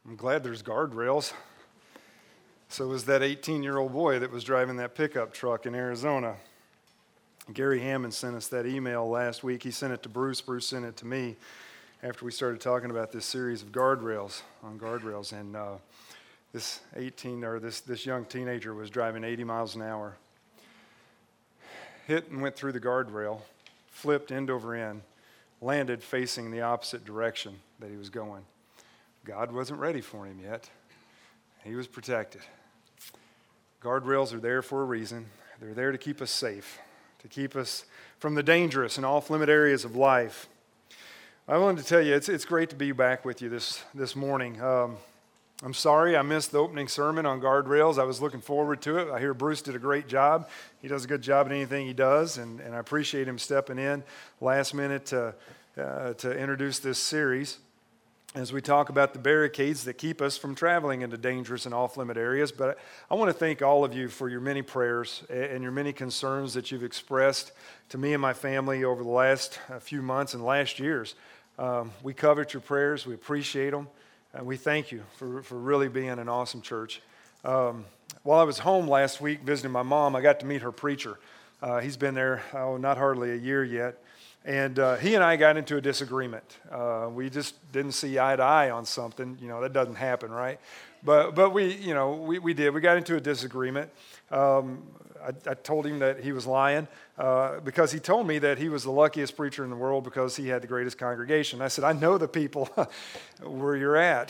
I'm glad there's guardrails. So was that 18-year-old boy that was driving that pickup truck in Arizona. Gary Hammond sent us that email last week. He sent it to Bruce. Bruce sent it to me after we started talking about this series of guardrails. And this young teenager was driving 80 miles an hour, hit and went through the guardrail, flipped end over end, landed facing the opposite direction that he was going. God wasn't ready for him yet. He was protected. Guardrails are there for a reason. They're there to keep us safe, to keep us from the dangerous and off-limit areas of life. I wanted to tell you, it's great to be back with you this morning. I'm sorry I missed the opening sermon on guardrails. I was looking forward to it. I hear Bruce did a great job. He does a good job at anything he does, and I appreciate him stepping in last minute to introduce this series as we talk about the barricades that keep us from traveling into dangerous and off-limit areas. But I want to thank all of you for your many prayers and your many concerns that you've expressed to me and my family over the last few months and last years. We covet your prayers. We appreciate them. And we thank you for really being an awesome church. While I was home last week visiting my mom, I got to meet her preacher. He's been there, not hardly a year yet. And he and I got into a disagreement. We just didn't see eye to eye on something. You know, that doesn't happen, right? But we did. We got into a disagreement. I told him that he was lying because he told me that he was the luckiest preacher in the world because he had the greatest congregation. I said, I know the people where you're at.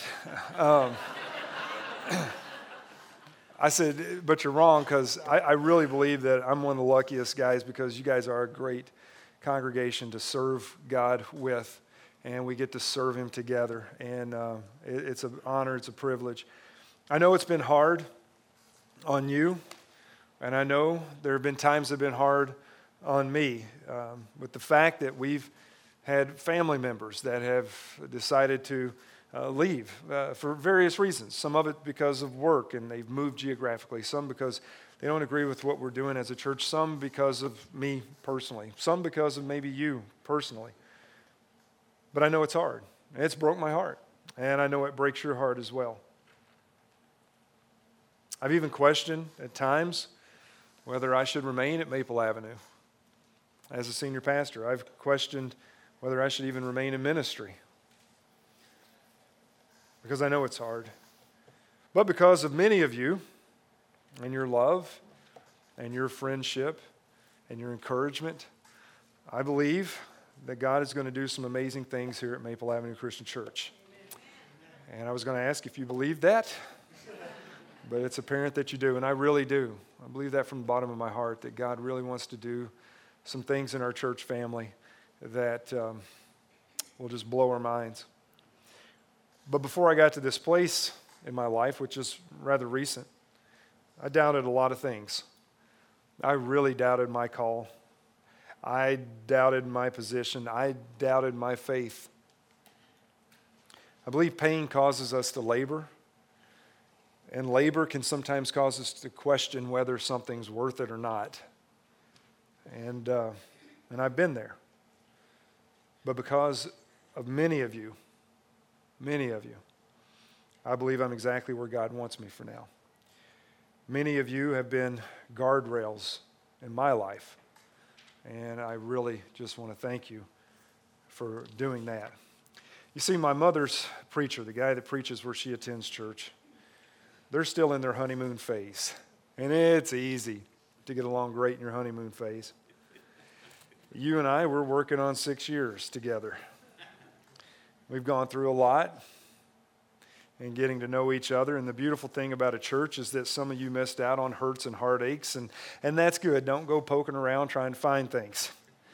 I said, but you're wrong because I really believe that I'm one of the luckiest guys because you guys are a great congregation to serve God with, and we get to serve Him together. And it's an honor, it's a privilege. I know it's been hard on you, and I know there have been times that have been hard on me with the fact that we've had family members that have decided to leave for various reasons. Some of it because of work, and they've moved geographically. Some because they don't agree with what we're doing as a church. Some because of me personally. Some because of maybe you personally. But I know it's hard. It's broke my heart. And I know it breaks your heart as well. I've even questioned at times whether I should remain at Maple Avenue as a senior pastor. I've questioned whether I should even remain in ministry because I know it's hard. But because of many of you and your love and your friendship and your encouragement, I believe that God is going to do some amazing things here at Maple Avenue Christian Church. And I was going to ask if you believe that, but it's apparent that you do, and I really do. I believe that from the bottom of my heart, that God really wants to do some things in our church family that will just blow our minds. But before I got to this place in my life, which is rather recent, I doubted a lot of things. I really doubted my call. I doubted my position. I doubted my faith. I believe pain causes us to labor, and labor can sometimes cause us to question whether something's worth it or not. And I've been there. But because of many of you, I believe I'm exactly where God wants me for now. Many of you have been guardrails in my life, and I really just want to thank you for doing that. You see, my mother's preacher, the guy that preaches where she attends church, they're still in their honeymoon phase, and it's easy to get along great in your honeymoon phase. You and I, we're working on 6 years together. We've gone through a lot and getting to know each other. And the beautiful thing about a church is that some of you missed out on hurts and heartaches, and that's good. Don't go poking around trying to find things.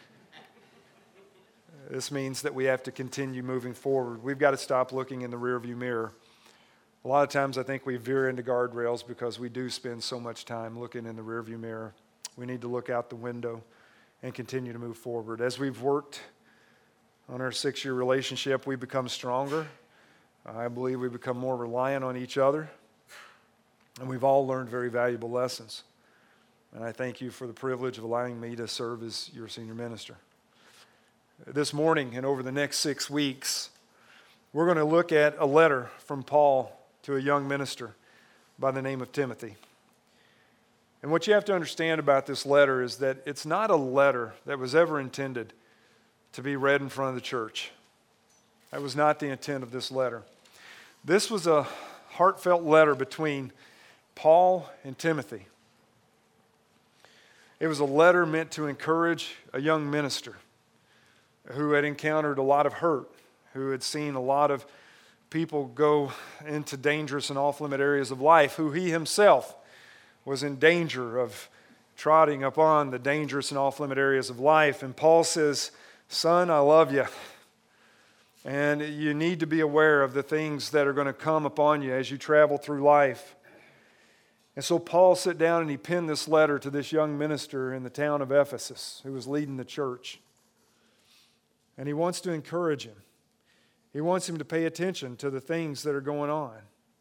This means that we have to continue moving forward. We've got to stop looking in the rearview mirror. A lot of times I think we veer into guardrails because we do spend so much time looking in the rearview mirror. We need to look out the window and continue to move forward. As we've worked on our 6-year relationship, we've become stronger. I believe we become more reliant on each other, and we've all learned very valuable lessons. And I thank you for the privilege of allowing me to serve as your senior minister. This morning and over the next 6 weeks, We're going to look at a letter from Paul to a young minister by the name of Timothy. And what you have to understand about this letter is that it's not a letter that was ever intended to be read in front of the church. That was not the intent of this letter. This was a heartfelt letter between Paul and Timothy. It was a letter meant to encourage a young minister who had encountered a lot of hurt, who had seen a lot of people go into dangerous and off-limit areas of life, who he himself was in danger of trotting upon the dangerous and off-limit areas of life. And Paul says, son, I love you. And you need to be aware of the things that are going to come upon you as you travel through life. And so Paul sat down and he penned this letter to this young minister in the town of Ephesus who was leading the church. And he wants to encourage him. He wants him to pay attention to the things that are going on.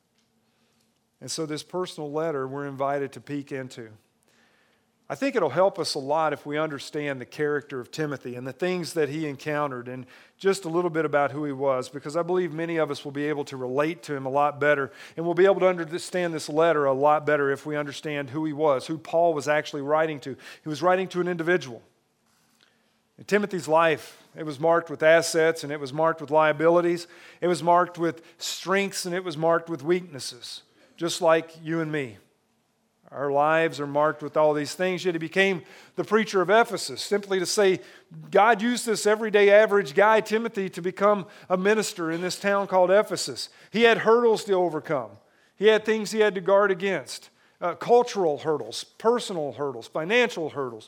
And so this personal letter we're invited to peek into. I think it'll help us a lot if we understand the character of Timothy and the things that he encountered and just a little bit about who he was, because I believe many of us will be able to relate to him a lot better, and we'll be able to understand this letter a lot better if we understand who he was, who Paul was actually writing to. He was writing to an individual. In Timothy's life, it was marked with assets and it was marked with liabilities. It was marked with strengths and it was marked with weaknesses, just like you and me. Our lives are marked with all these things, yet he became the preacher of Ephesus, simply to say, God used this everyday average guy, Timothy, to become a minister in this town called Ephesus. He had hurdles to overcome. He had things he had to guard against, cultural hurdles, personal hurdles, financial hurdles,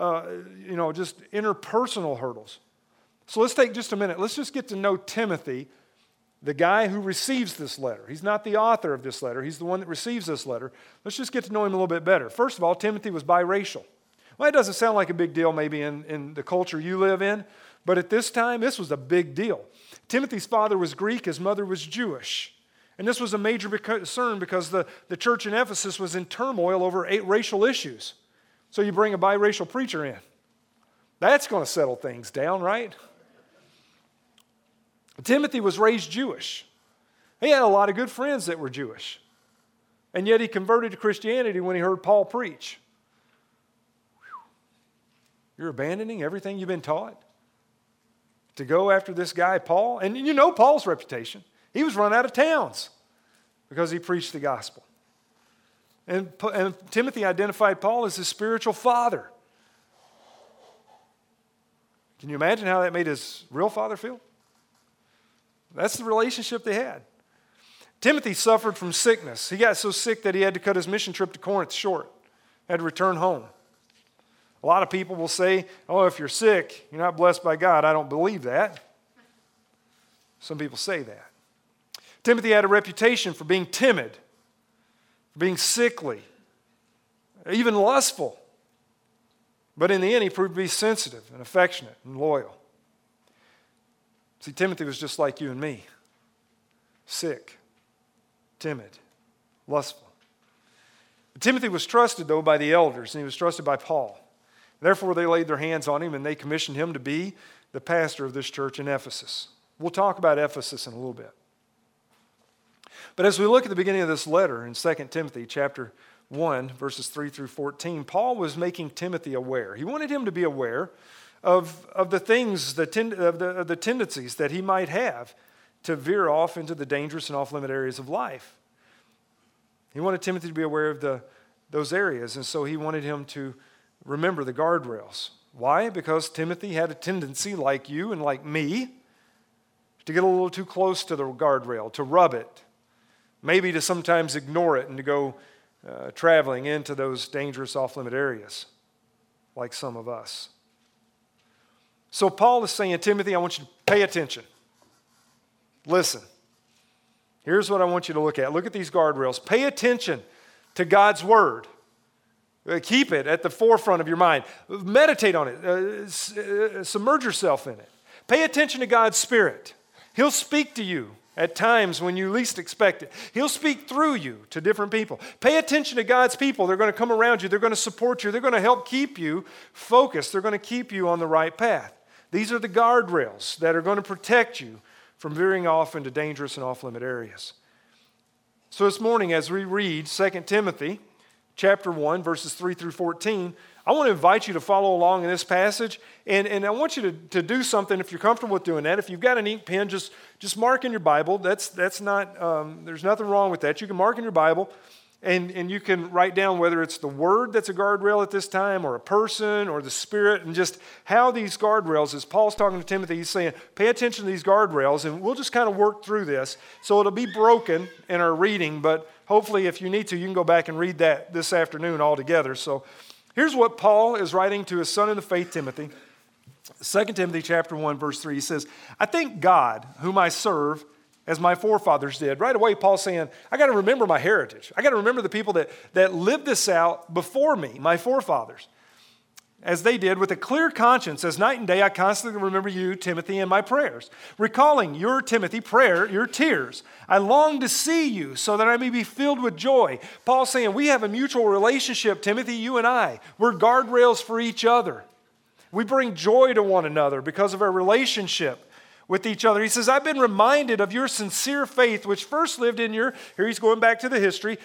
just interpersonal hurdles. So let's take just a minute. Let's just get to know Timothy, the guy who receives this letter. He's not the author of this letter. He's the one that receives this letter. Let's just get to know him a little bit better. First of all, Timothy was biracial. Well, it doesn't sound like a big deal maybe in the culture you live in, but at this time, this was a big deal. Timothy's father was Greek. His mother was Jewish. And this was a major concern because the church in Ephesus was in turmoil over racial issues. So you bring a biracial preacher in. That's going to settle things down, right? Timothy was raised Jewish. He had a lot of good friends that were Jewish. And yet he converted to Christianity when he heard Paul preach. You're abandoning everything you've been taught to go after this guy, Paul? And you know Paul's reputation. He was run out of towns because he preached the gospel. And Timothy identified Paul as his spiritual father. Can you imagine how that made his real father feel? That's the relationship they had. Timothy suffered from sickness. He got so sick that he had to cut his mission trip to Corinth short. Had to return home. A lot of people will say, oh, if you're sick, you're not blessed by God. I don't believe that. Some people say that. Timothy had a reputation for being timid, for being sickly, even lustful. But in the end, he proved to be sensitive and affectionate and loyal. See, Timothy was just like you and me. Sick, timid, lustful. Timothy was trusted, though, by the elders, and he was trusted by Paul. Therefore, they laid their hands on him, and they commissioned him to be the pastor of this church in Ephesus. We'll talk about Ephesus in a little bit. But as we look at the beginning of this letter in 2 Timothy chapter 1, verses 3 through 14, Paul was making Timothy aware. He wanted him to be aware of the things, the tendencies that he might have to veer off into the dangerous and off-limit areas of life. He wanted Timothy to be aware of those areas, and so he wanted him to remember the guardrails. Why? Because Timothy had a tendency, like you and like me, to get a little too close to the guardrail, to rub it, maybe to sometimes ignore it and to go traveling into those dangerous off-limit areas, like some of us. So Paul is saying, Timothy, I want you to pay attention. Listen. Here's what I want you to look at. Look at these guardrails. Pay attention to God's word. Keep it at the forefront of your mind. Meditate on it. Submerge yourself in it. Pay attention to God's Spirit. He'll speak to you at times when you least expect it. He'll speak through you to different people. Pay attention to God's people. They're going to come around you. They're going to support you. They're going to help keep you focused. They're going to keep you on the right path. These are the guardrails that are going to protect you from veering off into dangerous and off-limit areas. So this morning, as we read 2 Timothy chapter 1, verses 3 through 14, I want to invite you to follow along in this passage, and I want you to do something if you're comfortable with doing that. If you've got an ink pen, just mark in your Bible. That's not, there's nothing wrong with that. You can mark in your Bible, and you can write down whether it's the Word that's a guardrail at this time, or a person, or the Spirit, and just how these guardrails, as Paul's talking to Timothy, he's saying, pay attention to these guardrails, and we'll just kind of work through this. So it'll be broken in our reading, but hopefully if you need to, you can go back and read that this afternoon all together. So here's what Paul is writing to his son in the faith, Timothy. 2 Timothy chapter 1, verse 3, he says, I thank God, whom I serve, as my forefathers did. Right away, Paul's saying, I got to remember my heritage. I got to remember the people that lived this out before me, my forefathers, as they did with a clear conscience. As night and day, I constantly remember you, Timothy, in my prayers, recalling your, Timothy, prayer, your tears. I long to see you so that I may be filled with joy. Paul's saying, we have a mutual relationship, Timothy, you and I. We're guardrails for each other. We bring joy to one another because of our relationship with each other. He says, I've been reminded of your sincere faith, which first lived in your, here he's going back to the history,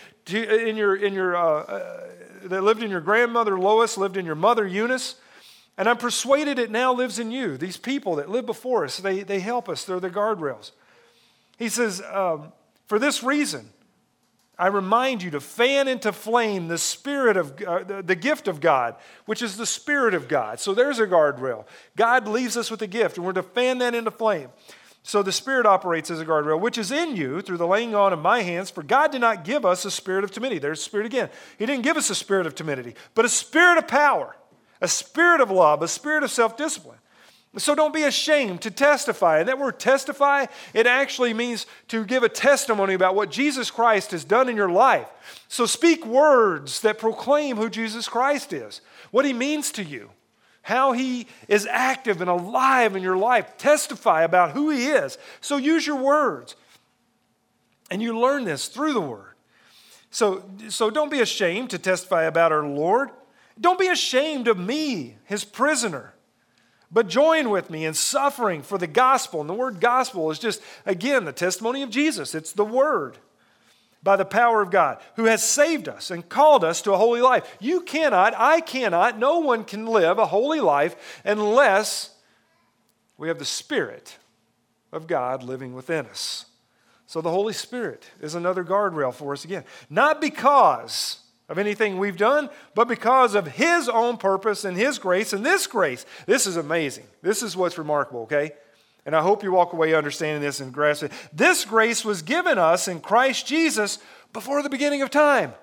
that lived in your grandmother Lois, lived in your mother Eunice, and I'm persuaded it now lives in you. These people that live before us, they help us. They're the guardrails. He says, for this reason, I remind you to fan into flame the Spirit of the gift of God, which is the Spirit of God. So there's a guardrail. God leaves us with a gift, and we're to fan that into flame. So the Spirit operates as a guardrail, which is in you through the laying on of my hands. For God did not give us a spirit of timidity. There's the Spirit again. He didn't give us a spirit of timidity, but a spirit of power, a spirit of love, a spirit of self-discipline. So don't be ashamed to testify. And that word testify, it actually means to give a testimony about what Jesus Christ has done in your life. So speak words that proclaim who Jesus Christ is, what he means to you, how he is active and alive in your life. Testify about who he is. So use your words. And you learn this through the word. So don't be ashamed to testify about our Lord. Don't be ashamed of me, his prisoner. But join with me in suffering for the gospel. And the word gospel is just, again, the testimony of Jesus. It's the word by the power of God who has saved us and called us to a holy life. You cannot, I cannot, no one can live a holy life unless we have the Spirit of God living within us. So the Holy Spirit is another guardrail for us again. Not because of anything we've done, but because of his own purpose and his grace. And this grace, this is amazing. This is what's remarkable, okay? And I hope you walk away understanding this and grasp it. This grace was given us in Christ Jesus before the beginning of time.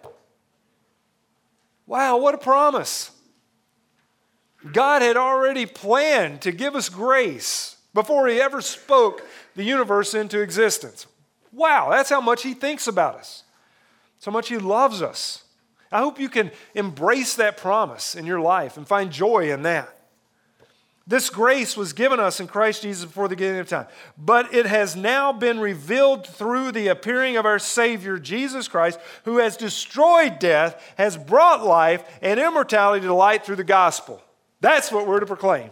Wow, what a promise. God had already planned to give us grace before he ever spoke the universe into existence. Wow, that's how much he thinks about us. So much he loves us. I hope you can embrace that promise in your life and find joy in that. This grace was given us in Christ Jesus before the beginning of time, but it has now been revealed through the appearing of our Savior, Jesus Christ, who has destroyed death, has brought life and immortality to light through the gospel. That's what we're to proclaim.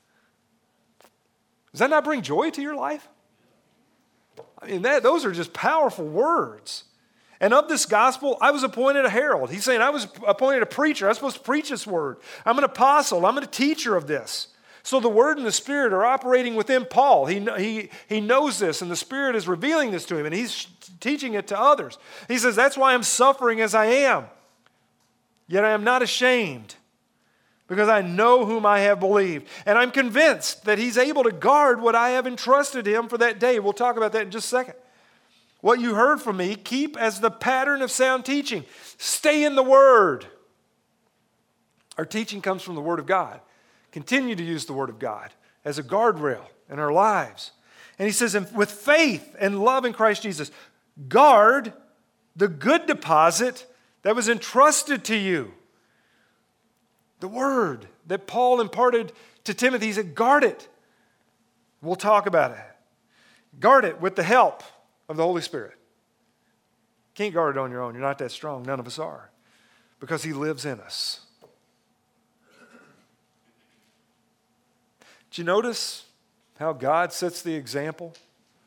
Does that not bring joy to your life? I mean, those are just powerful words. And of this gospel, I was appointed a herald. He's saying I was appointed a preacher. I was supposed to preach this word. I'm an apostle. I'm a teacher of this. So the Word and the Spirit are operating within Paul. He knows this, and the Spirit is revealing this to him, and he's teaching it to others. He says, that's why I'm suffering as I am. Yet I am not ashamed, because I know whom I have believed. And I'm convinced that he's able to guard what I have entrusted him for that day. We'll talk about that in just a second. What you heard from me, keep as the pattern of sound teaching. Stay in the Word. Our teaching comes from the Word of God. Continue to use the Word of God as a guardrail in our lives. And he says, with faith and love in Christ Jesus, guard the good deposit that was entrusted to you. The Word that Paul imparted to Timothy, he said, guard it. We'll talk about it. Guard it with the help of the Holy Spirit. Can't guard it on your own. You're not that strong. None of us are. Because he lives in us. Did you notice how God sets the example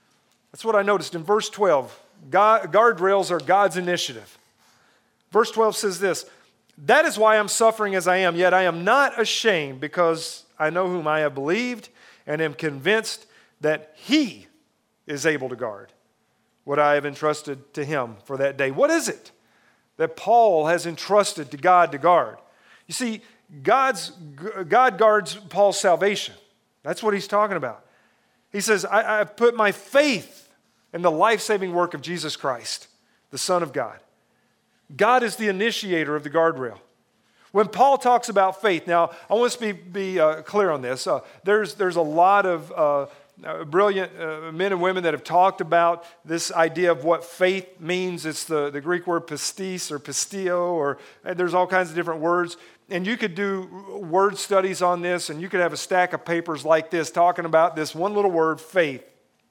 That's what I noticed in verse 12. Guardrails are God's initiative. Verse 12 says this, "That is why I'm suffering as I am, yet I am not ashamed, because I know whom I have believed and am convinced that He is able to guard what I have entrusted to Him for that day." What is it that Paul has entrusted to God to guard? You see, God guards Paul's salvation. That's what he's talking about. He says, I've put my faith in the life-saving work of Jesus Christ, the Son of God. God is the initiator of the guardrail. When Paul talks about faith, now I want us to be clear on this. There's a lot of brilliant men and women that have talked about this idea of what faith means. It's the Greek word pistis or pistio, or there's all kinds of different words. And you could do word studies on this, and you could have a stack of papers like this talking about this one little word, faith.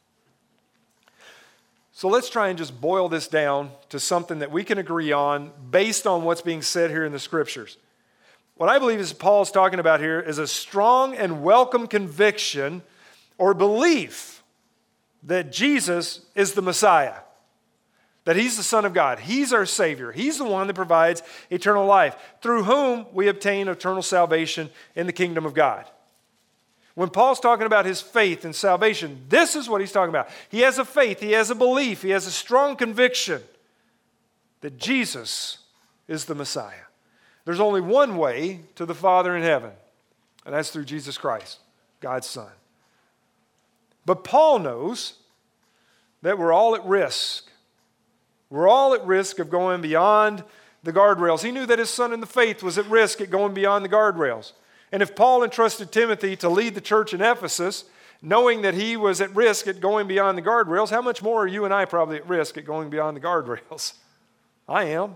So let's try and just boil this down to something that we can agree on based on what's being said here in the Scriptures. What I believe is Paul's talking about here is a strong and welcome conviction or belief that Jesus is the Messiah, that He's the Son of God. He's our Savior. He's the one that provides eternal life, through whom we obtain eternal salvation in the kingdom of God. When Paul's talking about his faith and salvation, this is what he's talking about. He has a faith, he has a belief, he has a strong conviction that Jesus is the Messiah. There's only one way to the Father in heaven, and that's through Jesus Christ, God's Son. But Paul knows that we're all at risk. We're all at risk of going beyond the guardrails. He knew that his son in the faith was at risk at going beyond the guardrails. And if Paul entrusted Timothy to lead the church in Ephesus, knowing that he was at risk at going beyond the guardrails, how much more are you and I probably at risk at going beyond the guardrails? I am.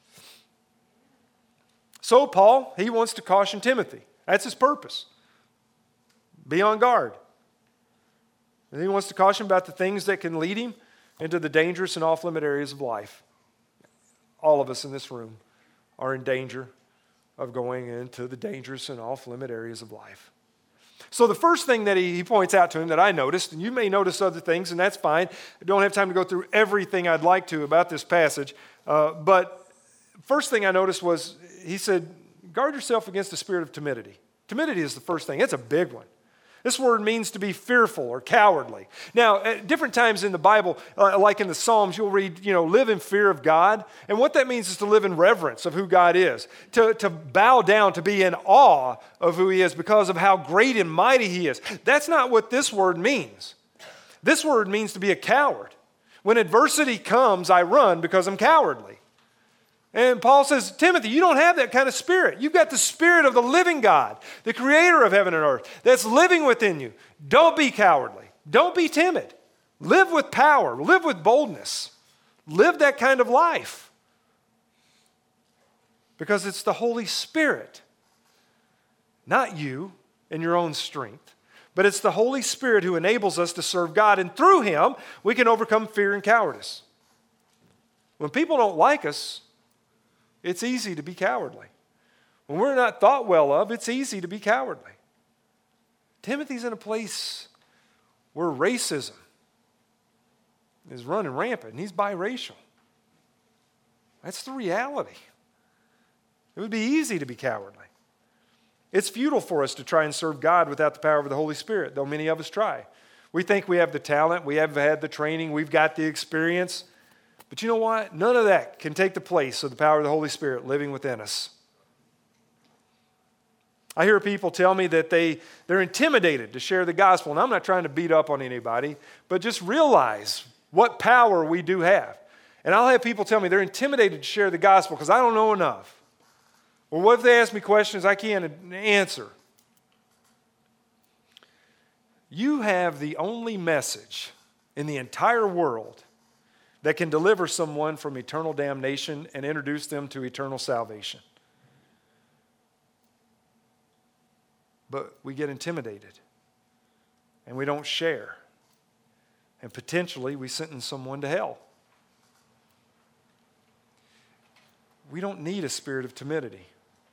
So Paul, he wants to caution Timothy. That's his purpose. Be on guard. And he wants to caution about the things that can lead him into the dangerous and off-limit areas of life. All of us in this room are in danger of going into the dangerous and off-limit areas of life. So the first thing that he points out to him that I noticed, and you may notice other things, and that's fine. I don't have time to go through everything I'd like to about this passage. But first thing I noticed was he said, guard yourself against the spirit of timidity. Timidity is the first thing. It's a big one. This word means to be fearful or cowardly. Now, at different times in the Bible, like in the Psalms, you'll read, live in fear of God. And what that means is to live in reverence of who God is, to bow down, to be in awe of who He is because of how great and mighty He is. That's not what this word means. This word means to be a coward. When adversity comes, I run because I'm cowardly. And Paul says, Timothy, you don't have that kind of spirit. You've got the Spirit of the living God, the creator of heaven and earth, that's living within you. Don't be cowardly. Don't be timid. Live with power. Live with boldness. Live that kind of life. Because it's the Holy Spirit, not you in your own strength, but it's the Holy Spirit who enables us to serve God, and through Him, we can overcome fear and cowardice. When people don't like us, it's easy to be cowardly. When we're not thought well of, it's easy to be cowardly. Timothy's in a place where racism is running rampant, and he's biracial. That's the reality. It would be easy to be cowardly. It's futile for us to try and serve God without the power of the Holy Spirit, though many of us try. We think we have the talent, we have had the training, we've got the experience. But you know what? None of that can take the place of the power of the Holy Spirit living within us. I hear people tell me that they're intimidated to share the gospel. And I'm not trying to beat up on anybody, but just realize what power we do have. And I'll have people tell me they're intimidated to share the gospel because I don't know enough. Well, what if they ask me questions I can't answer? You have the only message in the entire world that can deliver someone from eternal damnation and introduce them to eternal salvation. But we get intimidated, and we don't share, and potentially we sentence someone to hell. We don't need a spirit of timidity.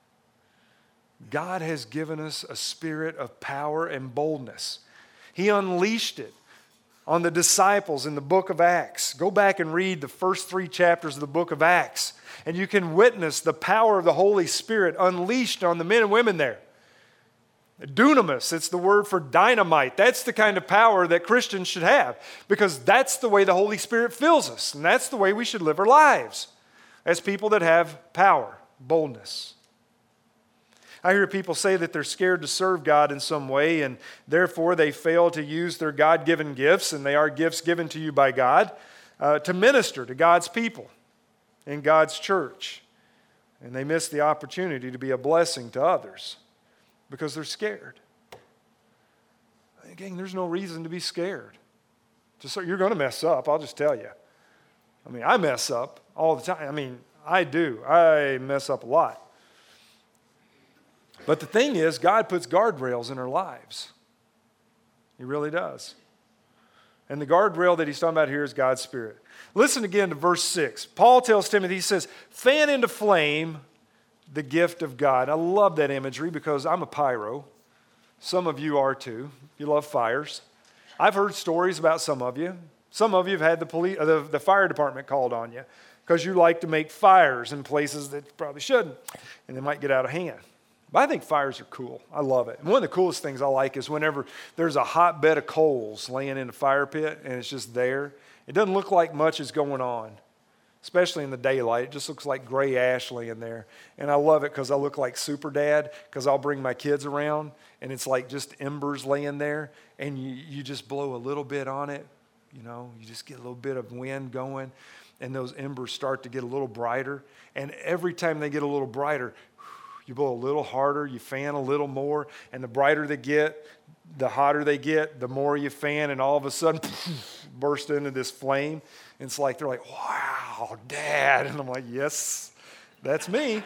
God has given us a spirit of power and boldness. He unleashed it on the disciples in the book of Acts. Go back and read the first 3 chapters of the book of Acts, and you can witness the power of the Holy Spirit unleashed on the men and women there. Dunamis, it's the word for dynamite. That's the kind of power that Christians should have, because that's the way the Holy Spirit fills us, and that's the way we should live our lives, as people that have power, boldness. I hear people say that they're scared to serve God in some way, and therefore they fail to use their God-given gifts, and they are gifts given to you by God, to minister to God's people in God's church. And they miss the opportunity to be a blessing to others because they're scared. Again, there's no reason to be scared. You're going to mess up, I'll just tell you. I mean, I mess up all the time. I mean, I do. I mess up a lot. But the thing is, God puts guardrails in our lives. He really does. And the guardrail that he's talking about here is God's Spirit. Listen again to verse 6. Paul tells Timothy, he says, fan into flame the gift of God. I love that imagery because I'm a pyro. Some of you are too. You love fires. I've heard stories about some of you. Some of you have had the fire department called on you because you like to make fires in places that you probably shouldn't, and they might get out of hand. But I think fires are cool. I love it. And one of the coolest things I like is whenever there's a hot bed of coals laying in a fire pit and it's just there. It doesn't look like much is going on, especially in the daylight. It just looks like gray ash laying there. And I love it because I look like Super Dad, because I'll bring my kids around and it's like just embers laying there, and you just blow a little bit on it. You know, you just get a little bit of wind going, and those embers start to get a little brighter. And every time they get a little brighter, you blow a little harder, you fan a little more, and the brighter they get, the hotter they get, the more you fan, and all of a sudden, burst into this flame. And it's like, they're like, wow, Dad. And I'm like, yes, that's me.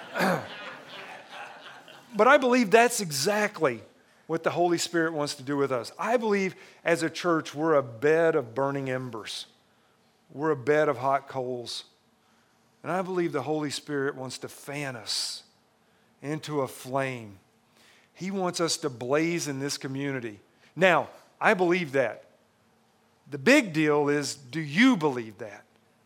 But I believe that's exactly what the Holy Spirit wants to do with us. I believe as a church, we're a bed of burning embers. We're a bed of hot coals. And I believe the Holy Spirit wants to fan us into a flame. He wants us to blaze in this community. Now, I believe that. The big deal is, do you believe that?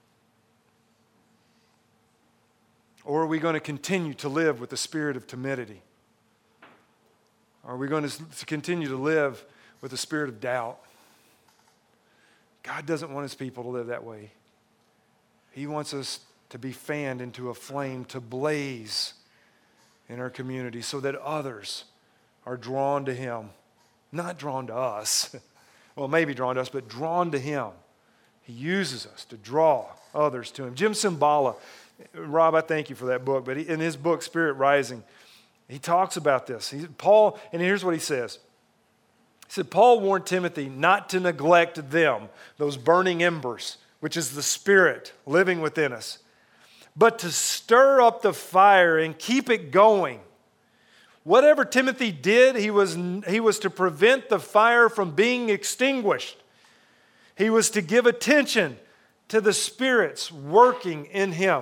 Or are we going to continue to live with the spirit of timidity? Are we going to continue to live with the spirit of doubt? God doesn't want his people to live that way. He wants us to be fanned into a flame, to blaze in our community so that others are drawn to him. Not drawn to us. Well, maybe drawn to us, but drawn to him. He uses us to draw others to him. Jim Cymbala, Rob, I thank you for that book, but in his book, Spirit Rising, he talks about this. Paul, and here's what he says. He said, Paul warned Timothy not to neglect them, those burning embers, which is the Spirit living within us, but to stir up the fire and keep it going. Whatever Timothy did, he was to prevent the fire from being extinguished. He was to give attention to the Spirit's working in him.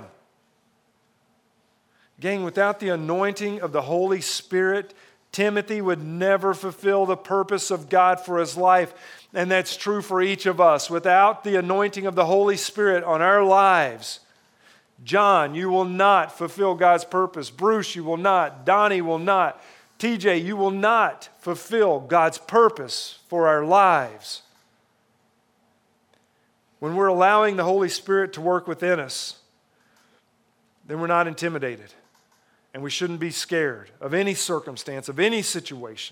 Gang, without the anointing of the Holy Spirit, Timothy would never fulfill the purpose of God for his life. And that's true for each of us. Without the anointing of the Holy Spirit on our lives, John, you will not fulfill God's purpose. Bruce, you will not. Donnie will not. TJ, you will not fulfill God's purpose for our lives. When we're allowing the Holy Spirit to work within us, then we're not intimidated. And we shouldn't be scared of any circumstance, of any situation.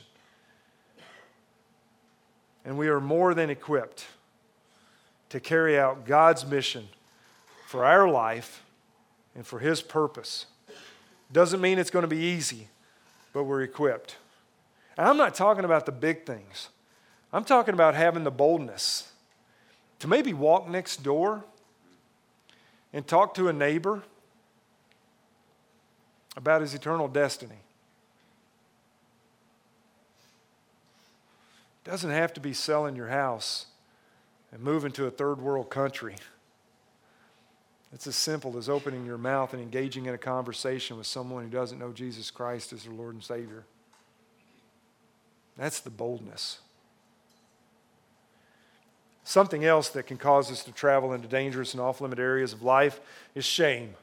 And we are more than equipped to carry out God's mission for our life and for his purpose. Doesn't mean it's going to be easy, but we're equipped. And I'm not talking about the big things. I'm talking about having the boldness to maybe walk next door and talk to a neighbor about his eternal destiny. It doesn't have to be selling your house and moving to a third world country. It's as simple as opening your mouth and engaging in a conversation with someone who doesn't know Jesus Christ as their Lord and Savior. That's the boldness. Something else that can cause us to travel into dangerous and off-limit areas of life is shame.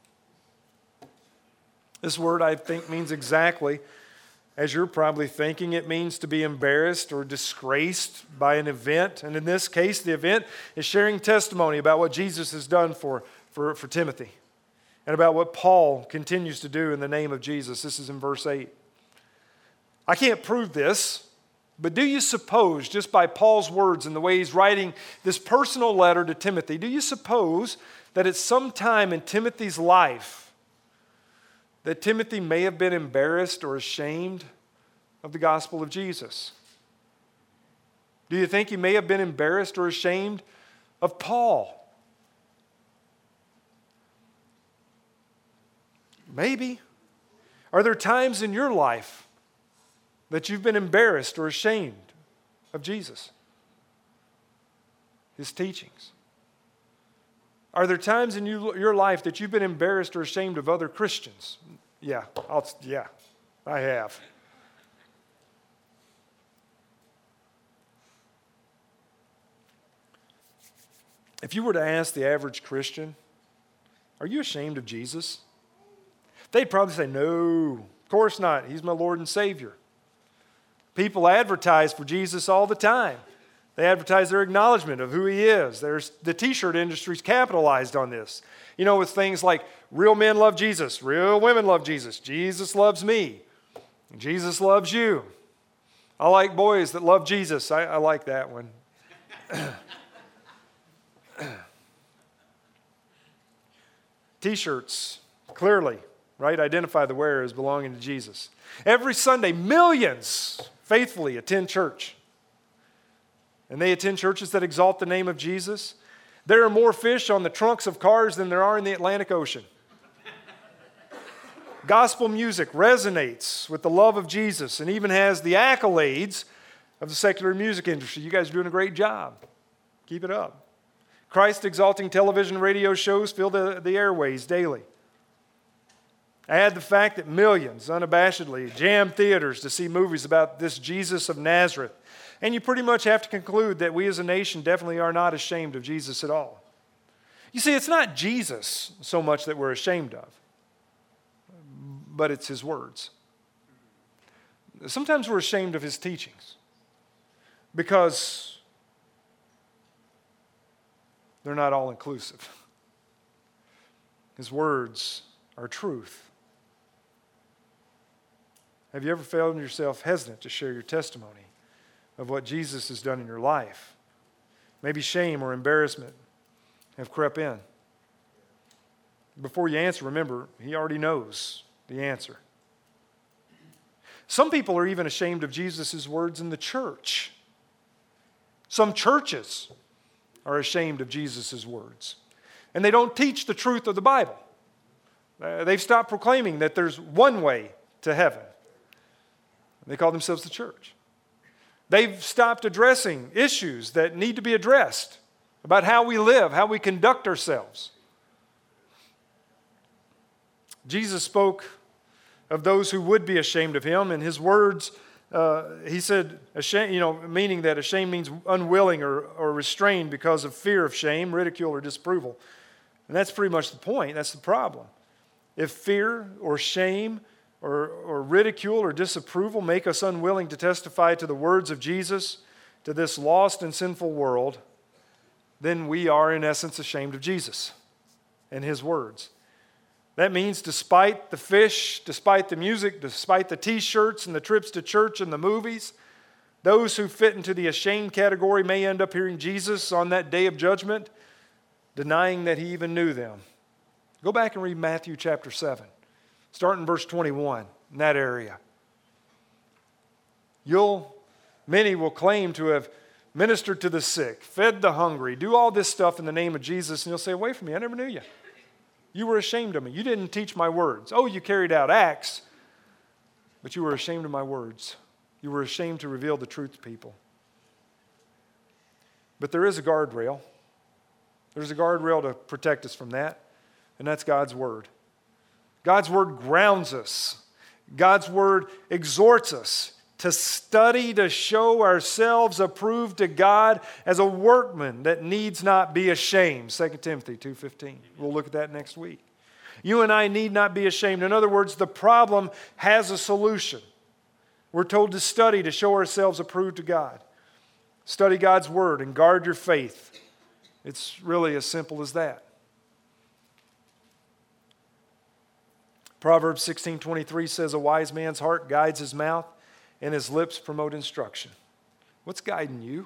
This word, I think, means exactly as you're probably thinking. It means to be embarrassed or disgraced by an event. And in this case, the event is sharing testimony about what Jesus has done for Timothy and about what Paul continues to do in the name of Jesus. This is in verse 8. I can't prove this, but do you suppose, just by Paul's words and the way he's writing this personal letter to Timothy, do you suppose that at some time in Timothy's life that Timothy may have been embarrassed or ashamed of the gospel of Jesus? Do you think he may have been embarrassed or ashamed of Paul? Maybe. Are there times in your life that you've been embarrassed or ashamed of Jesus, his teachings? Are there times in your life that you've been embarrassed or ashamed of other Christians? Yeah, I have. If you were to ask the average Christian, are you ashamed of Jesus? They'd probably say, no, of course not. He's my Lord and Savior. People advertise for Jesus all the time. They advertise their acknowledgement of who he is. The t-shirt industry's capitalized on this. You know, with things like real men love Jesus, real women love Jesus, Jesus loves me, Jesus loves you. I like boys that love Jesus. I like that one. T-shirts, clearly, right, identify the wearer as belonging to Jesus. Every Sunday, millions faithfully attend church. And they attend churches that exalt the name of Jesus. There are more fish on the trunks of cars than there are in the Atlantic Ocean. Gospel music resonates with the love of Jesus and even has the accolades of the secular music industry. You guys are doing a great job. Keep it up. Christ-exalting television and radio shows fill the airways daily. Add the fact that millions unabashedly jam theaters to see movies about this Jesus of Nazareth, and you pretty much have to conclude that we as a nation definitely are not ashamed of Jesus at all. You see, it's not Jesus so much that we're ashamed of, but it's his words. Sometimes we're ashamed of his teachings because they're not all inclusive. His words are truth. Have you ever found yourself hesitant to share your testimony of what Jesus has done in your life? Maybe shame or embarrassment have crept in. Before you answer, remember, he already knows the answer. Some people are even ashamed of Jesus' words in the church. Some churches are ashamed of Jesus' words. And they don't teach the truth of the Bible. They've stopped proclaiming that there's one way to heaven. They call themselves the church. They've stopped addressing issues that need to be addressed about how we live, how we conduct ourselves. Jesus spoke of those who would be ashamed of him, and his words, he said, ashamed, meaning that ashamed means unwilling or restrained because of fear of shame, ridicule, or disapproval. And that's pretty much the point. That's the problem. If fear or shame or ridicule or disapproval make us unwilling to testify to the words of Jesus to this lost and sinful world, then we are in essence ashamed of Jesus and his words. That means despite the fish, despite the music, despite the t-shirts and the trips to church and the movies, those who fit into the ashamed category may end up hearing Jesus on that day of judgment, denying that he even knew them. Go back and read Matthew chapter 7. Start in verse 21, in that area. Many will claim to have ministered to the sick, fed the hungry, do all this stuff in the name of Jesus, and you'll say, away from me, I never knew you. You were ashamed of me. You didn't teach my words. Oh, you carried out acts, but you were ashamed of my words. You were ashamed to reveal the truth to people. But there is a guardrail. There's a guardrail to protect us from that, and that's God's word. God's word grounds us. God's word exhorts us, to study to show ourselves approved to God as a workman that needs not be ashamed. 2 Timothy 2:15. We'll look at that next week. You and I need not be ashamed. In other words, the problem has a solution. We're told to study to show ourselves approved to God. Study God's Word and guard your faith. It's really as simple as that. Proverbs 16:23 says, a wise man's heart guides his mouth, and his lips promote instruction. What's guiding you?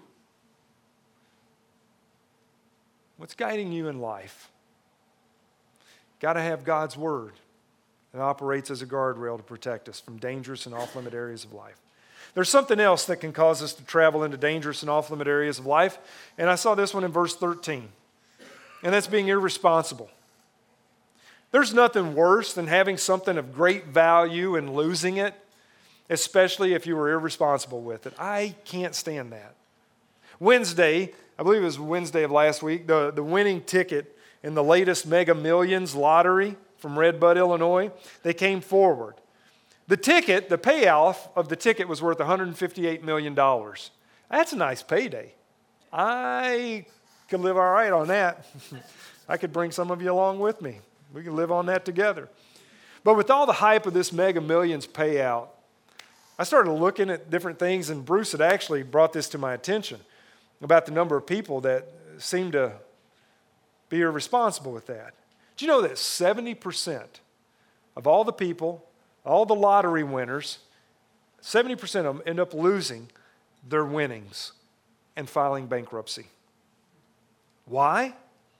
What's guiding you in life? Got to have God's Word that operates as a guardrail to protect us from dangerous and off-limit areas of life. There's something else that can cause us to travel into dangerous and off-limit areas of life, and I saw this one in verse 13, and that's being irresponsible. There's nothing worse than having something of great value and losing it, especially if you were irresponsible with it. I can't stand that. Wednesday, I believe it was Wednesday of last week, the winning ticket in the latest Mega Millions lottery from Red Bud, Illinois, they came forward. The ticket, the payoff of the ticket was worth $158 million. That's a nice payday. I could live all right on that. I could bring some of you along with me. We can live on that together. But with all the hype of this Mega Millions payout, I started looking at different things, and Bruce had actually brought this to my attention about the number of people that seem to be irresponsible with that. Do you know that 70% of all the people, all the lottery winners, 70% of them end up losing their winnings and filing bankruptcy? Why?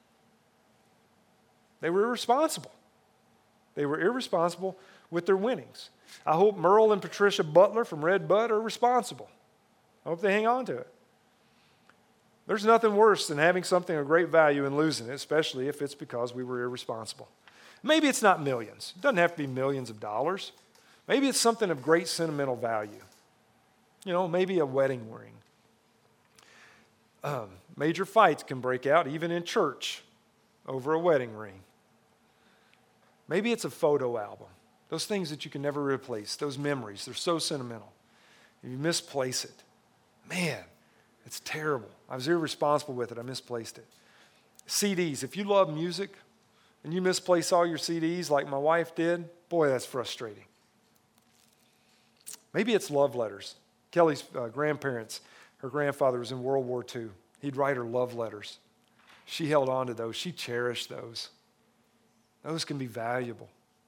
They were irresponsible. They were irresponsible with their winnings. I hope Merle and Patricia Butler from Red Bud are responsible. I hope they hang on to it. There's nothing worse than having something of great value and losing it, especially if it's because we were irresponsible. Maybe it's not millions. It doesn't have to be millions of dollars. Maybe it's something of great sentimental value. You know, maybe a wedding ring. Major fights can break out even in church over a wedding ring. Maybe it's a photo album. Those things that you can never replace, those memories, they're so sentimental. If you misplace it, man, it's terrible. I was irresponsible with it. I misplaced it. CDs. If you love music and you misplace all your CDs like my wife did, boy, that's frustrating. Maybe it's love letters. Kelly's grandparents, her grandfather was in World War II. He'd write her love letters. She held on to those. She cherished those. Those can be valuable.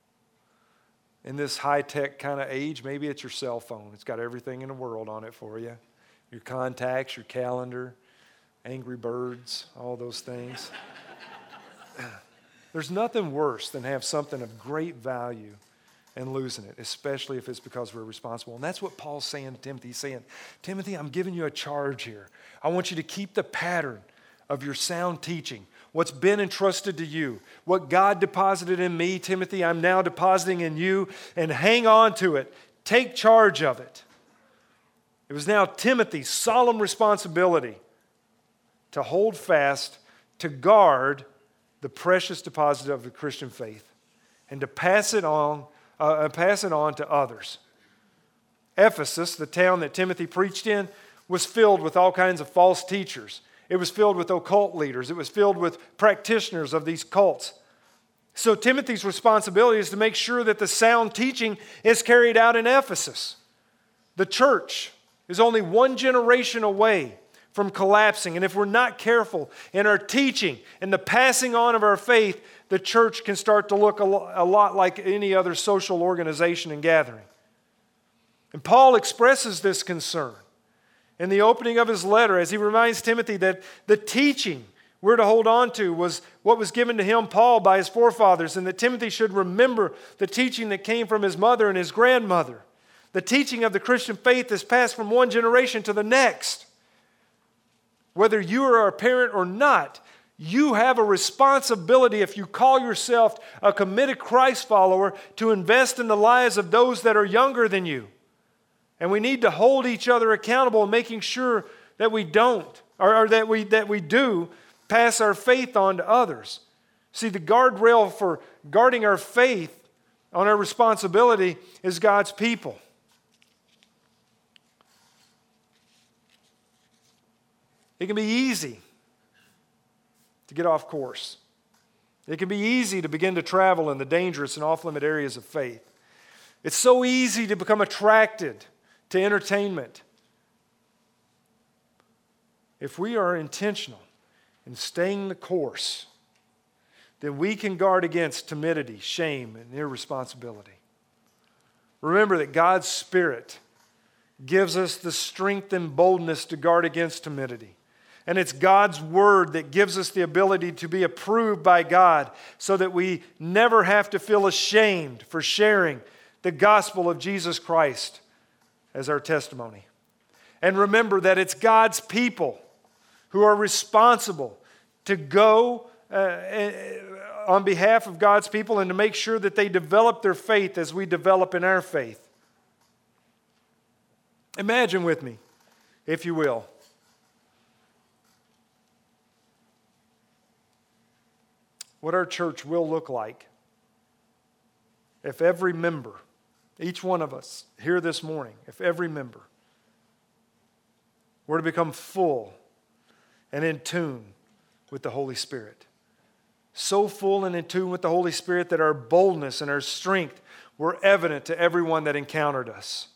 In this high-tech kind of age, maybe it's your cell phone. It's got everything in the world on it for you. Your contacts, your calendar, Angry Birds, all those things. There's nothing worse than have something of great value and losing it, especially if it's because we're responsible. And that's what Paul's saying to Timothy. He's saying, Timothy, I'm giving you a charge here. I want you to keep the pattern of your sound teaching, what's been entrusted to you, what God deposited in me, Timothy, I'm now depositing in you, and hang on to it. Take charge of it. It was now Timothy's solemn responsibility to hold fast, to guard the precious deposit of the Christian faith, and to pass it on to others. Ephesus, the town that Timothy preached in, was filled with all kinds of false teachers. It was filled with occult leaders. It was filled with practitioners of these cults. So Timothy's responsibility is to make sure that the sound teaching is carried out in Ephesus. The church is only one generation away from collapsing. And if we're not careful in our teaching and the passing on of our faith, the church can start to look a lot like any other social organization and gathering. And Paul expresses this concern in the opening of his letter as he reminds Timothy that the teaching we're to hold on to was what was given to him, Paul, by his forefathers, and that Timothy should remember the teaching that came from his mother and his grandmother. The teaching of the Christian faith is passed from one generation to the next. Whether you are a parent or not, you have a responsibility, if you call yourself a committed Christ follower, to invest in the lives of those that are younger than you. And we need to hold each other accountable in making sure that we don't, or that we do pass our faith on to others. See, the guardrail for guarding our faith on our responsibility is God's people. It can be easy to get off course. It can be easy to begin to travel in the dangerous and off-limit areas of faith. It's so easy to become attracted to entertainment. If we are intentional in staying the course, then we can guard against timidity, shame, and irresponsibility. Remember that God's Spirit gives us the strength and boldness to guard against timidity. And it's God's Word that gives us the ability to be approved by God so that we never have to feel ashamed for sharing the gospel of Jesus Christ as our testimony. And remember that it's God's people who are responsible to go on behalf of God's people and to make sure that they develop their faith as we develop in our faith. Imagine with me, if you will, what our church will look like if every member, each one of us here this morning, if every member were to become full and in tune with the Holy Spirit. So full and in tune with the Holy Spirit that our boldness and our strength were evident to everyone that encountered us.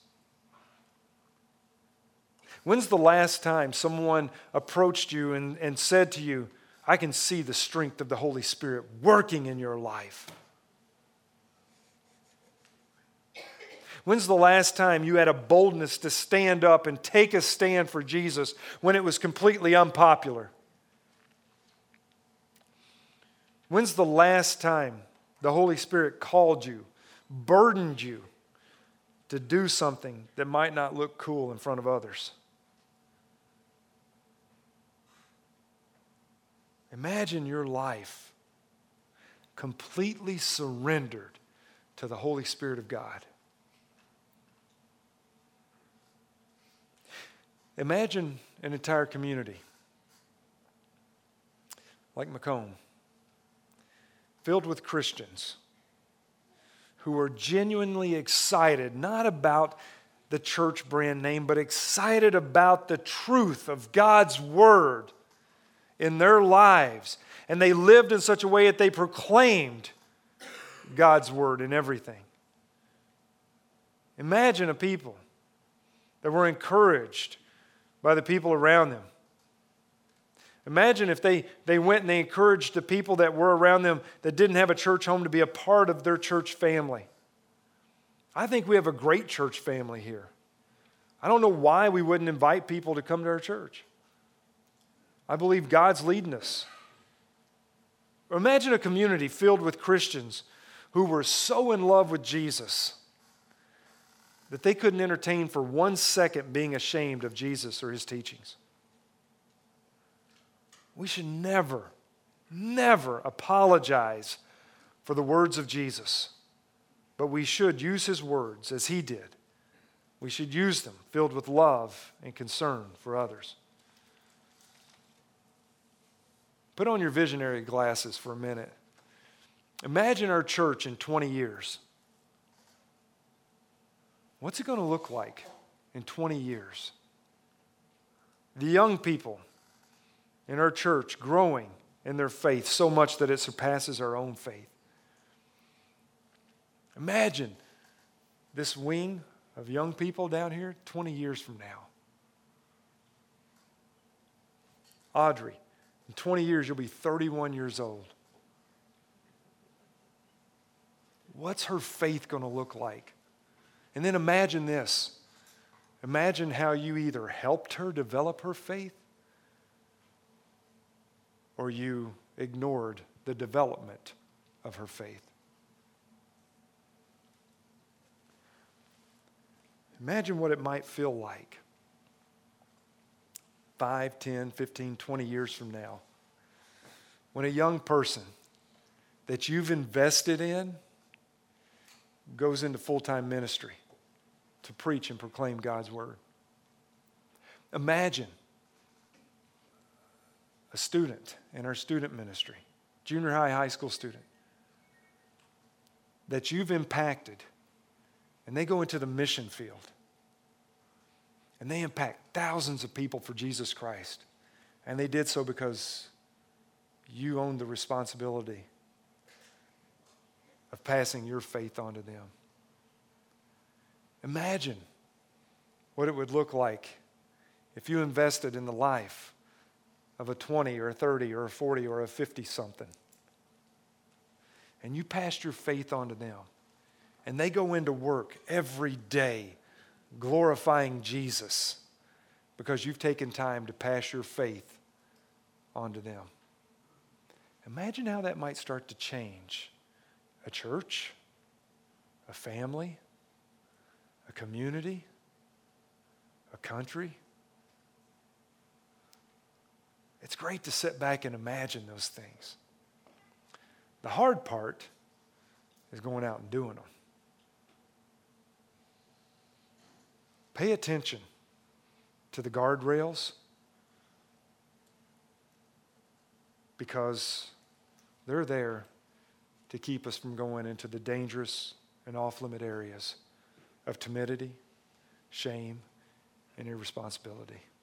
When's the last time someone approached you and said to you, I can see the strength of the Holy Spirit working in your life? When's the last time you had a boldness to stand up and take a stand for Jesus when it was completely unpopular? When's the last time the Holy Spirit called you, burdened you to do something that might not look cool in front of others? Imagine your life completely surrendered to the Holy Spirit of God. Imagine an entire community like Macomb, filled with Christians who are genuinely excited, not about the church brand name, but excited about the truth of God's Word in their lives. And they lived in such a way that they proclaimed God's Word in everything. Imagine a people that were encouraged by the people around them. Imagine if they went and they encouraged the people that were around them that didn't have a church home to be a part of their church family. I think we have a great church family here. I don't know why we wouldn't invite people to come to our church. I believe God's leading us. Imagine a community filled with Christians who were so in love with Jesus that they couldn't entertain for 1 second being ashamed of Jesus or His teachings. We should never, never apologize for the words of Jesus, but we should use His words as He did. We should use them filled with love and concern for others. Put on your visionary glasses for a minute. Imagine our church in 20 years. What's it going to look like in 20 years? The young people in our church growing in their faith so much that it surpasses our own faith. Imagine this wing of young people down here 20 years from now. Audrey, in 20 years you'll be 31 years old. What's her faith going to look like? And then imagine this. Imagine how you either helped her develop her faith or you ignored the development of her faith. Imagine what it might feel like 5, 10, 15, 20 years from now when a young person that you've invested in goes into full-time ministry to preach and proclaim God's Word. Imagine a student in our student ministry, junior high, high school student, that you've impacted, and they go into the mission field, and they impact thousands of people for Jesus Christ. And they did so because you owned the responsibility of passing your faith on to them. Imagine what it would look like if you invested in the life of a 20 or a 30 or a 40 or a 50-something. And you passed your faith on to them. And they go into work every day glorifying Jesus because you've taken time to pass your faith on to them. Imagine how that might start to change a church, a family, a community, a country. It's great to sit back and imagine those things. The hard part is going out and doing them. Pay attention to the guardrails because they're there to keep us from going into the dangerous and off-limit areas of timidity, shame, and irresponsibility.